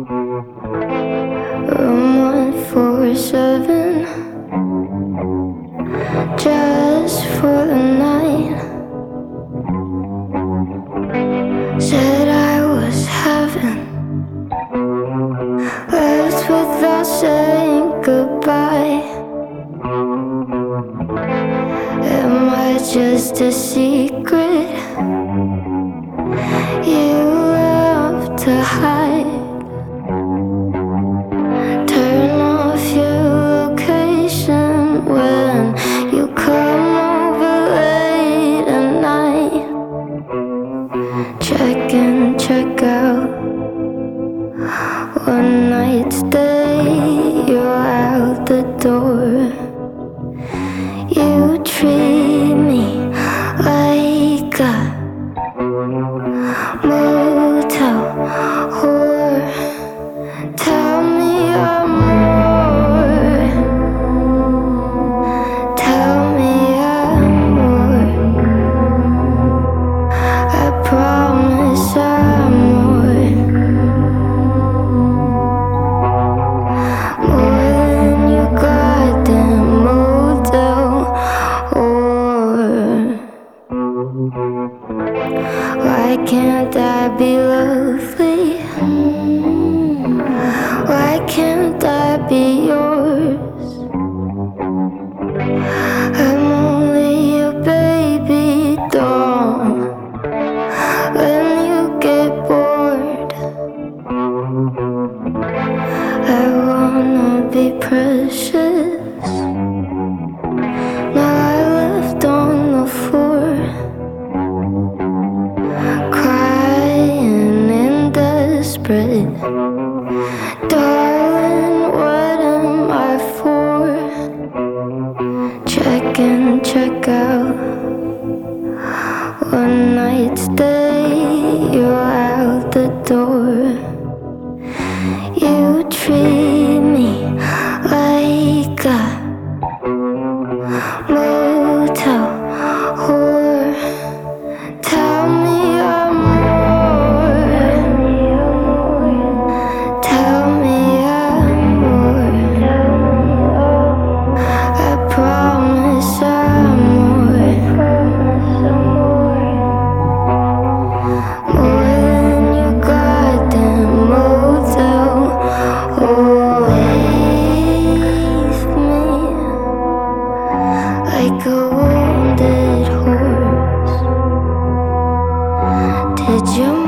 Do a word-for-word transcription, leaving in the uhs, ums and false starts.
Room one four seven, just for the night. Said I was heaven, left without saying goodbye. Am I just a secret you love to hide? Turn off your location when you come over late at night. Check in, check out, one night stay, you're out the door. You treat me like a motel whore. Tell me I'm more. Tell me I'm more. I promise I'm more. More than your goddamn motel whore. Why can't I be lovely? Why can't I be yours? I'm only a baby doll. When you get bored, I wanna be precious. Now I left on the floor, crying and desperate. Darling, what am I for? Check in, check out, one night stay, you're out the door. You treat me like a motel whore. Tell me I'm more. Tell me I'm more. I promise I'm more. More than your goddamn motel whore. Leave me like a wounded horse. Did you